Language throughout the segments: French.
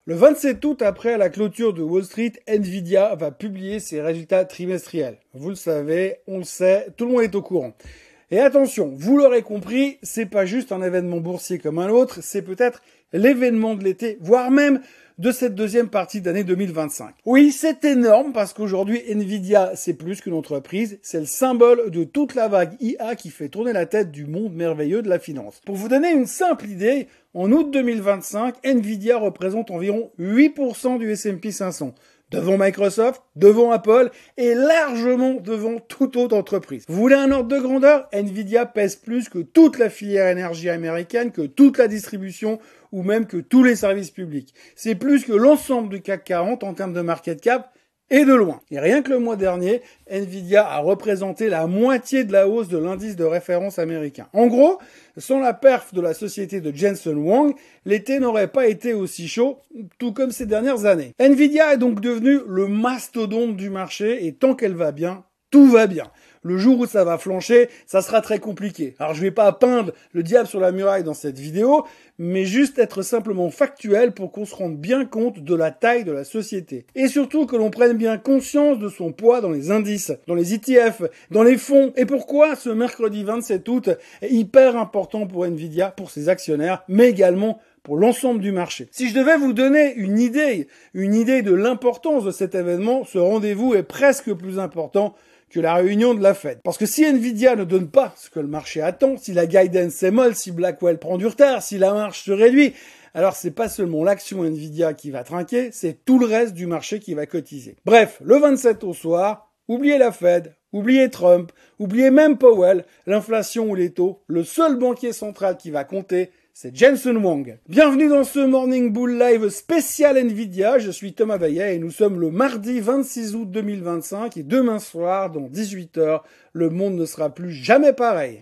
Le 27 août, après la clôture de Wall Street, Nvidia va publier ses résultats trimestriels. Vous le savez, on le sait, tout le monde est au courant. Et attention, vous l'aurez compris, c'est pas juste un événement boursier comme un autre, c'est peut-être l'événement de l'été, voire même de cette deuxième partie d'année 2025. Oui, c'est énorme parce qu'aujourd'hui, Nvidia, c'est plus qu'une entreprise, c'est le symbole de toute la vague IA qui fait tourner la tête du monde merveilleux de la finance. Pour vous donner une simple idée, en août 2025, Nvidia représente environ 8% du S&P 500. Devant Microsoft, devant Apple et largement devant toute autre entreprise. Vous voulez un ordre de grandeur? Nvidia pèse plus que toute la filière énergie américaine, que toute la distribution ou même que tous les services publics. C'est plus que l'ensemble du CAC 40 en termes de market cap et de loin. Et rien que le mois dernier, Nvidia a représenté la moitié de la hausse de l'indice de référence américain. En gros, sans la perf de la société de Jensen Huang, l'été n'aurait pas été aussi chaud, tout comme ces dernières années. Nvidia est donc devenue le mastodonte du marché et tant qu'elle va bien, tout va bien. Le jour où ça va flancher, ça sera très compliqué. Alors je vais pas peindre le diable sur la muraille dans cette vidéo, mais juste être simplement factuel pour qu'on se rende bien compte de la taille de la société. Et surtout que l'on prenne bien conscience de son poids dans les indices, dans les ETF, dans les fonds. Et pourquoi ce mercredi 27 août est hyper important pour Nvidia, pour ses actionnaires, mais également pour l'ensemble du marché. Si je devais vous donner une idée de l'importance de cet événement, ce rendez-vous est presque plus important que la réunion de la Fed. Parce que si Nvidia ne donne pas ce que le marché attend, si la guidance est molle, si Blackwell prend du retard, si la marge se réduit, alors c'est pas seulement l'action Nvidia qui va trinquer, c'est tout le reste du marché qui va cotiser. Bref, le 27 au soir, oubliez la Fed, oubliez Trump, oubliez même Powell, l'inflation ou les taux, le seul banquier central qui va compter, c'est Jensen Huang. Bienvenue dans ce Morning Bull Live spécial Nvidia, je suis Thomas Vaillet et nous sommes le mardi 26 août 2025 et demain soir, dans 18 h, le monde ne sera plus jamais pareil.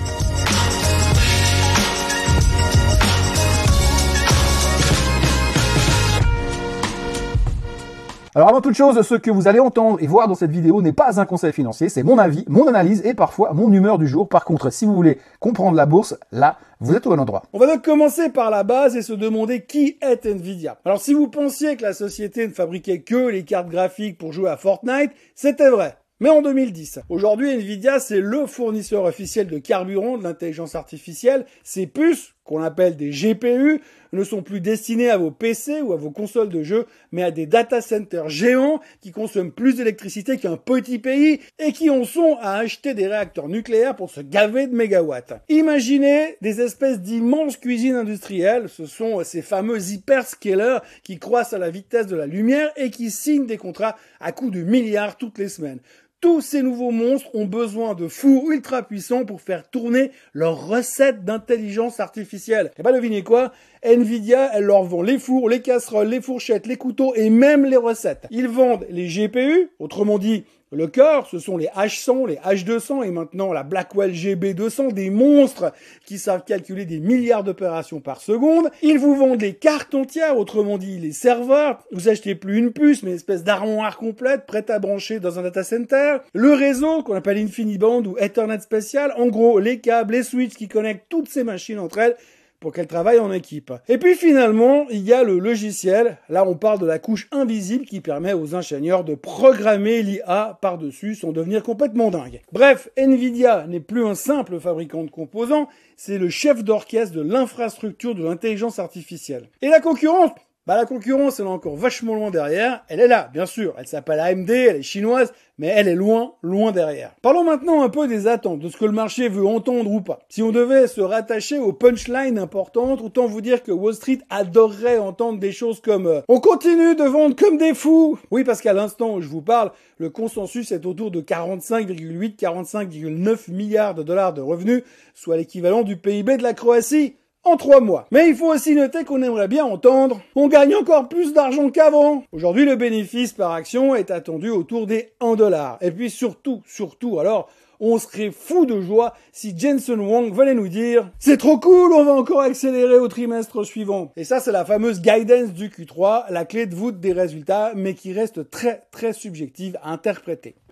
Alors avant toute chose, ce que vous allez entendre et voir dans cette vidéo n'est pas un conseil financier, c'est mon avis, mon analyse et parfois mon humeur du jour. Par contre, si vous voulez comprendre la bourse, là, vous êtes au bon endroit. On va donc commencer par la base et se demander qui est Nvidia. Alors si vous pensiez que la société ne fabriquait que les cartes graphiques pour jouer à Fortnite, c'était vrai. Mais en 2010. Aujourd'hui, Nvidia, c'est le fournisseur officiel de carburant de l'intelligence artificielle. Ces puces, qu'on appelle des GPU, ne sont plus destinées à vos PC ou à vos consoles de jeux, mais à des data centers géants qui consomment plus d'électricité qu'un petit pays et qui en sont à acheter des réacteurs nucléaires pour se gaver de mégawatts. Imaginez des espèces d'immenses cuisines industrielles. Ce sont ces fameux hyperscalers qui croissent à la vitesse de la lumière et qui signent des contrats à coups de milliards toutes les semaines. Tous ces nouveaux monstres ont besoin de fours ultra puissants pour faire tourner leurs recettes d'intelligence artificielle. Et bah devinez quoi? Nvidia, elle leur vend les fours, les casseroles, les fourchettes, les couteaux et même les recettes. Ils vendent les GPU, autrement dit le cœur, ce sont les H100, les H200 et maintenant la Blackwell GB200, des monstres qui savent calculer des milliards d'opérations par seconde. Ils vous vendent les cartes entières, autrement dit les serveurs. Vous achetez plus une puce, mais une espèce d'armoire complète prête à brancher dans un data center. Le réseau qu'on appelle InfiniBand ou Ethernet spécial, en gros les câbles, les switches qui connectent toutes ces machines entre elles pour qu'elles travaillent en équipe. Et puis finalement, il y a le logiciel. Là, on parle de la couche invisible qui permet aux ingénieurs de programmer l'IA par-dessus sans devenir complètement dingue. Bref, Nvidia n'est plus un simple fabricant de composants, c'est le chef d'orchestre de l'infrastructure de l'intelligence artificielle. Et la concurrence? La concurrence, elle est encore vachement loin derrière. Elle est là, bien sûr. Elle s'appelle AMD, elle est chinoise, mais elle est loin, loin derrière. Parlons maintenant un peu des attentes, de ce que le marché veut entendre ou pas. Si on devait se rattacher aux punchlines importantes, autant vous dire que Wall Street adorerait entendre des choses comme on continue de vendre comme des fous !» Oui, parce qu'à l'instant où je vous parle, le consensus est autour de 45,8, 45,9 milliards de dollars de revenus, soit l'équivalent du PIB de la Croatie en 3 mois. Mais il faut aussi noter qu'on aimerait bien entendre « on gagne encore plus d'argent qu'avant ». Aujourd'hui, le bénéfice par action est attendu autour des 1 $. Et puis surtout, alors, on serait fou de joie si Jensen Huang venait nous dire « c'est trop cool, on va encore accélérer au trimestre suivant ». Et ça, c'est la fameuse guidance du Q3, la clé de voûte des résultats, mais qui reste très, très subjective à interpréter.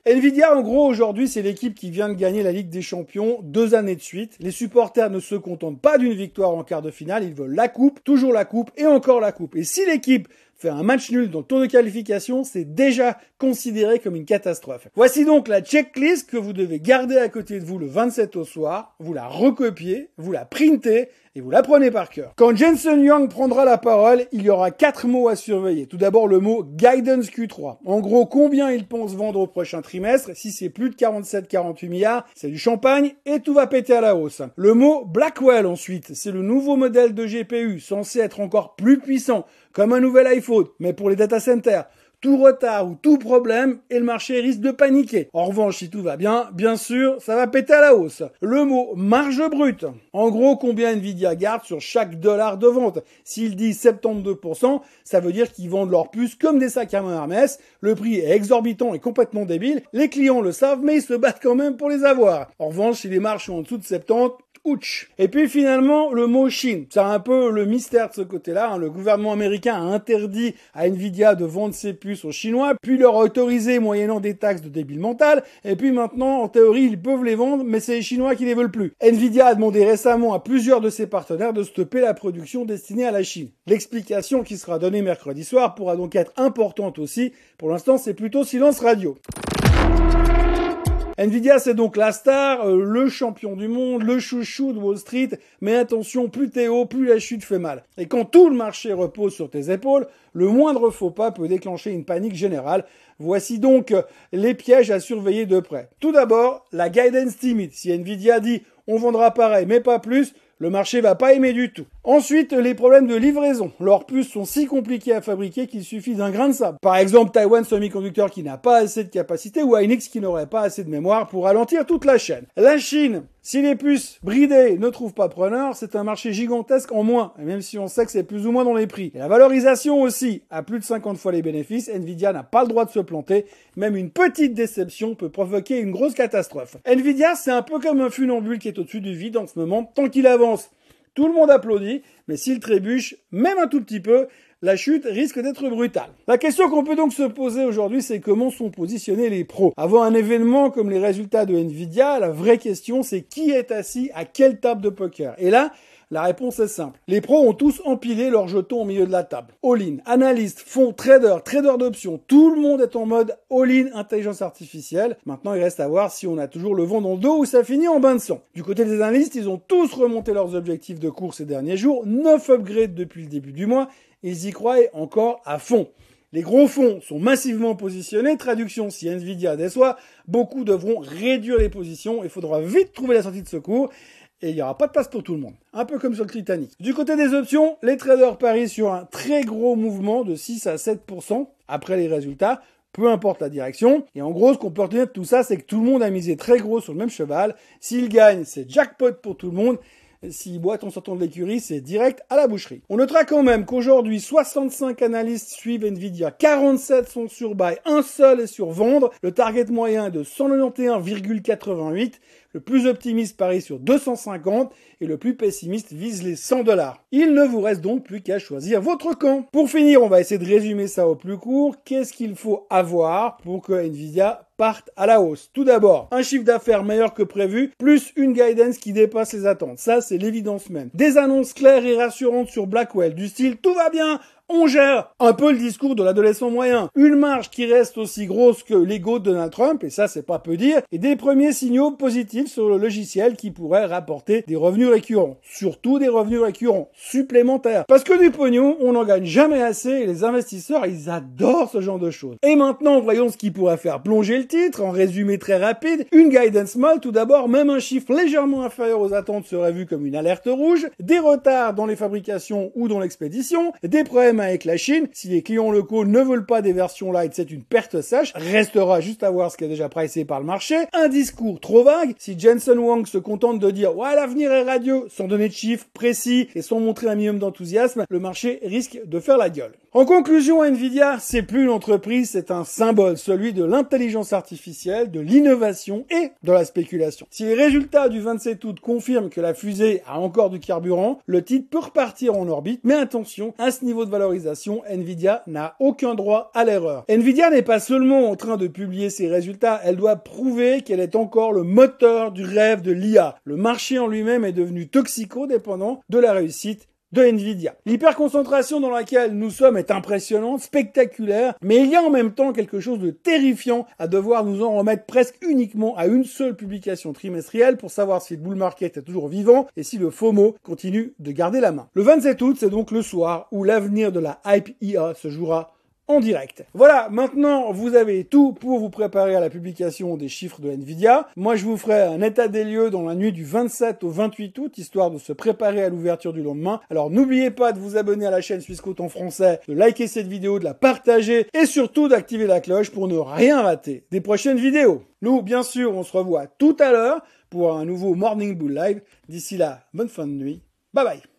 Nvidia, en gros, aujourd'hui, c'est l'équipe qui vient de gagner la Ligue des Champions 2 années de suite. Les supporters ne se contentent pas d'une victoire en quart de finale, ils veulent la coupe, toujours la coupe et encore la coupe. Et si l'équipe fait un match nul dans le tour de qualification, c'est déjà considéré comme une catastrophe. Voici donc la checklist que vous devez garder à côté de vous le 27 au soir, vous la recopiez, vous la printez et vous la prenez par cœur. Quand Jensen Huang prendra la parole, il y aura 4 mots à surveiller. Tout d'abord le mot guidance Q3. En gros, combien il pense vendre au prochain trimestre. Si c'est plus de 47-48 milliards, c'est du champagne et tout va péter à la hausse. Le mot Blackwell ensuite, c'est le nouveau modèle de GPU censé être encore plus puissant, comme un nouvel iPhone, mais pour les data centers. Tout retard ou tout problème et le marché risque de paniquer. En revanche, si tout va bien sûr, ça va péter à la hausse. Le mot marge brute. En gros, combien Nvidia garde sur chaque dollar de vente. S'il dit 72%, ça veut dire qu'ils vendent leurs puces comme des sacs à main Hermès. Le prix est exorbitant et complètement débile. Les clients le savent, mais ils se battent quand même pour les avoir. En revanche, si les marges sont en dessous de 70, ouch. Et puis finalement, le mot Chine. C'est un peu le mystère de ce côté-là. Le gouvernement américain a interdit à Nvidia de vendre ses puces aux Chinois, puis leur a autorisé moyennant des taxes de débile mental, et puis maintenant, en théorie, ils peuvent les vendre, mais c'est les Chinois qui les veulent plus. Nvidia a demandé récemment à plusieurs de ses partenaires de stopper la production destinée à la Chine. L'explication qui sera donnée mercredi soir pourra donc être importante aussi. Pour l'instant, c'est plutôt silence radio. Nvidia, c'est donc la star, le champion du monde, le chouchou de Wall Street, mais attention, plus t'es haut, plus la chute fait mal. Et quand tout le marché repose sur tes épaules, le moindre faux pas peut déclencher une panique générale. Voici donc les pièges à surveiller de près. Tout d'abord, la guidance timide. Si Nvidia dit « on vendra pareil, mais pas plus », le marché va pas aimer du tout. Ensuite, les problèmes de livraison. Leurs puces sont si compliquées à fabriquer qu'il suffit d'un grain de sable. Par exemple, Taiwan Semiconductor qui n'a pas assez de capacité ou Hynix qui n'aurait pas assez de mémoire pour ralentir toute la chaîne. La Chine, si les puces bridées ne trouvent pas preneur, c'est un marché gigantesque en moins, même si on sait que c'est plus ou moins dans les prix. Et la valorisation aussi, à plus de 50 fois les bénéfices, Nvidia n'a pas le droit de se planter. Même une petite déception peut provoquer une grosse catastrophe. Nvidia, c'est un peu comme un funambule qui est au-dessus du vide en ce moment. Tant qu'il avance, tout le monde applaudit, mais s'il trébuche, même un tout petit peu, la chute risque d'être brutale. La question qu'on peut donc se poser aujourd'hui, c'est comment sont positionnés les pros. Avant un événement comme les résultats de Nvidia, la vraie question, c'est qui est assis à quelle table de poker. Et là, la réponse est simple. Les pros ont tous empilé leurs jetons au milieu de la table. All-in, analystes, fonds, traders d'options, tout le monde est en mode all-in intelligence artificielle. Maintenant, il reste à voir si on a toujours le vent dans le dos ou ça finit en bain de sang. Du côté des analystes, ils ont tous remonté leurs objectifs de cours ces derniers jours, 9 upgrades depuis le début du mois, ils y croient encore à fond. Les gros fonds sont massivement positionnés. Traduction, si Nvidia déçoit, beaucoup devront réduire les positions. Il faudra vite trouver la sortie de secours. Et il n'y aura pas de place pour tout le monde. Un peu comme sur le Titanic. Du côté des options, les traders parient sur un très gros mouvement de 6 à 7% après les résultats, peu importe la direction. Et en gros, ce qu'on peut retenir de tout ça, c'est que tout le monde a misé très gros sur le même cheval. S'il gagne, c'est jackpot pour tout le monde. S'il boite en sortant de l'écurie, c'est direct à la boucherie. On notera quand même qu'aujourd'hui, 65 analystes suivent Nvidia, 47 sont sur buy, un seul est sur vendre. Le target moyen est de 191,88. Le plus optimiste parie sur 250 et le plus pessimiste vise les $100. Il ne vous reste donc plus qu'à choisir votre camp. Pour finir, on va essayer de résumer ça au plus court. Qu'est-ce qu'il faut avoir pour que Nvidia parte à la hausse? Tout d'abord, un chiffre d'affaires meilleur que prévu, plus une guidance qui dépasse les attentes. Ça, c'est l'évidence même. Des annonces claires et rassurantes sur Blackwell, du style « tout va bien ». On gère un peu le discours de l'adolescent moyen. Une marge qui reste aussi grosse que l'ego de Donald Trump, et ça c'est pas peu dire, et des premiers signaux positifs sur le logiciel qui pourrait rapporter des revenus récurrents. Surtout des revenus récurrents supplémentaires. Parce que du pognon, on n'en gagne jamais assez et les investisseurs, ils adorent ce genre de choses. Et maintenant, voyons ce qui pourrait faire plonger le titre. En résumé très rapide, une guidance molle, tout d'abord, même un chiffre légèrement inférieur aux attentes serait vu comme une alerte rouge, des retards dans les fabrications ou dans l'expédition, des problèmes avec la Chine. Si les clients locaux ne veulent pas des versions light, c'est une perte sèche. Restera juste à voir ce qui est déjà pricé par le marché. Un discours trop vague. Si Jensen Huang se contente de dire « ouais, l'avenir est radieux » sans donner de chiffres précis et sans montrer un minimum d'enthousiasme, le marché risque de faire la gueule. En conclusion, Nvidia, c'est plus une entreprise, c'est un symbole, celui de l'intelligence artificielle, de l'innovation et de la spéculation. Si les résultats du 27 août confirment que la fusée a encore du carburant, le titre peut repartir en orbite, mais attention, à ce niveau de valorisation, Nvidia n'a aucun droit à l'erreur. Nvidia n'est pas seulement en train de publier ses résultats, elle doit prouver qu'elle est encore le moteur du rêve de l'IA. Le marché en lui-même est devenu toxico-dépendant de la réussite de Nvidia. L'hyperconcentration dans laquelle nous sommes est impressionnante, spectaculaire, mais il y a en même temps quelque chose de terrifiant à devoir nous en remettre presque uniquement à une seule publication trimestrielle pour savoir si le bull market est toujours vivant et si le FOMO continue de garder la main. Le 27 août, c'est donc le soir où l'avenir de la hype IA se jouera en direct. Voilà, maintenant vous avez tout pour vous préparer à la publication des chiffres de Nvidia. Moi je vous ferai un état des lieux dans la nuit du 27 au 28 août, histoire de se préparer à l'ouverture du lendemain. Alors n'oubliez pas de vous abonner à la chaîne Swissquote en français, de liker cette vidéo, de la partager et surtout d'activer la cloche pour ne rien rater des prochaines vidéos. Nous, bien sûr, on se revoit tout à l'heure pour un nouveau Morning Bull Live. D'ici là, bonne fin de nuit. Bye bye.